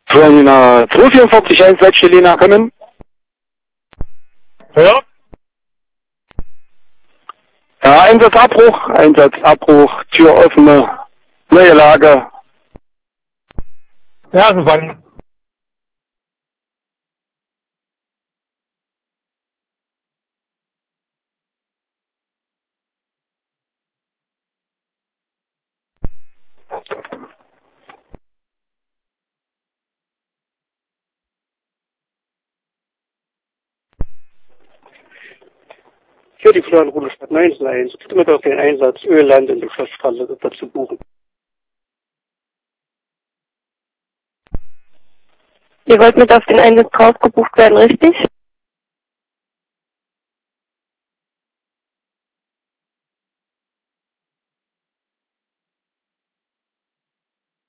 Von 244 Einsatzstelle nachkommen. Ja? Ja, Einsatzabbruch, Tür offene, neue Lage. Ja, also wann? Für die Florianroute Stadt 19.1 bitte mit auf den Einsatz Ölland in der Schlossstraße dazu buchen. Ihr wollt mit auf den Einsatz drauf gebucht werden, richtig?